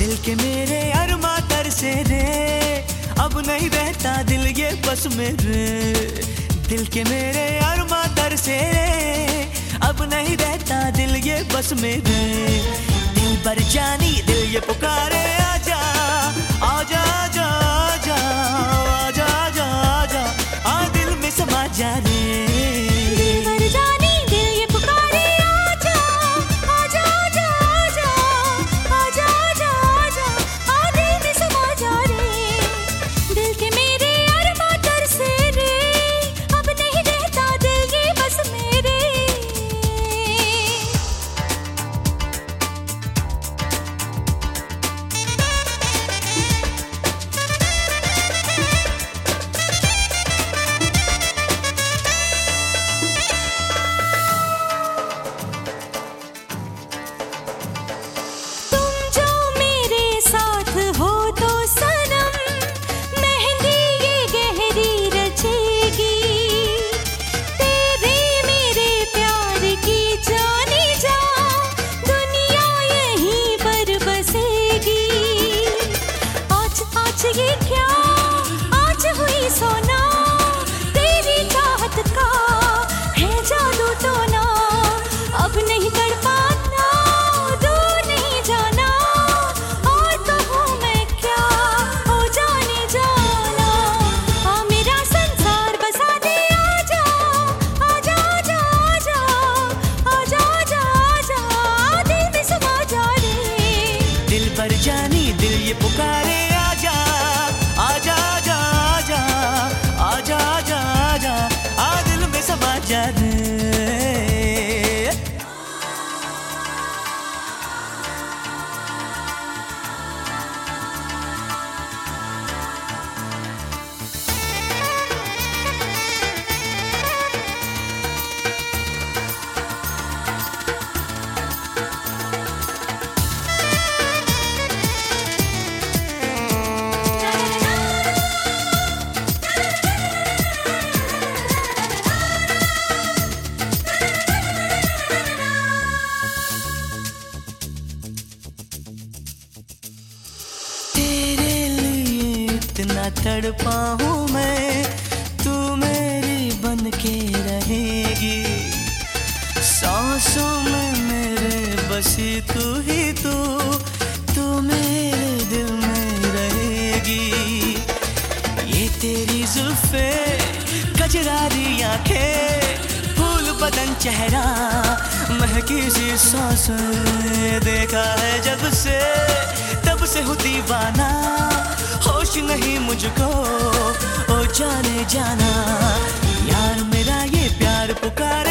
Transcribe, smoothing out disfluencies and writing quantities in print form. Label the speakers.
Speaker 1: दिल के मेरे अरमा तरसे रे, अब नहीं रहता दिल ये बस मेरे। दिल के मेरे अरमा तरसे रे, अब नहीं रहता दिल ये बस मेरे। दिल पर जानी दिल ये पुकारे, आजा आजा आजा आजा आजा आजा आजा, आ दिल में समा जा रे।
Speaker 2: दिल पर जानी दिल ये पुकारे, आजा आजा आजा आजा आजा आजा आजा, आ दिल में समा जा रे। दिल के मेरे अरमा तरसे रे, अब नहीं रहता दिल ये बस मेरे। ये क्या आज हुई सोना, तेरी चाहत का है जादू तो ना, अब नहीं तड़पाना, दूर नहीं जाना, और तो हूँ मैं क्या हो जाने जाना। हाँ मेरा संसार बसा दे, आजा आजा आजा आजा आजा आजा आजा, दिल में समा जा रे।
Speaker 1: दिल पर जानी दिल ये पुकारे, आजा आजा आजा आजा आजा आजा आजा, आ दिल में समा जा रे। इतना तड़पा हूँ मैं, तू मेरी बन के रहेगी। सांसों में मेरे बसी तू ही तू मेरे दिल में रहेगी। ये तेरी जुल्फे कजरारी आंखें, फूल बदन चेहरा, महकी सी सांसें, देखा है जब से तब से हूँ दीवाना। होश नहीं मुझको ओ जाने जाना, यार मेरा ये प्यार पुकार